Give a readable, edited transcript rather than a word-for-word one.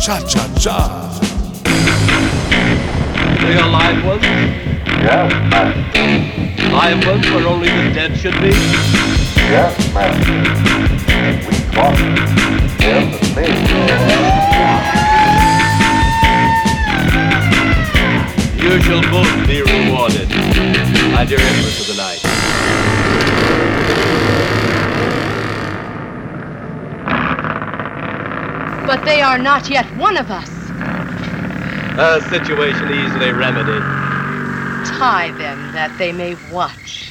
Cha-cha-cha. Real live ones? Yes, master. Live ones where only the dead should be? Yes, master. We fought them the same. You shall both be rewarded, my dear Empress of the Night. But they are not yet one of us. A situation easily remedied. Tie them that they may watch.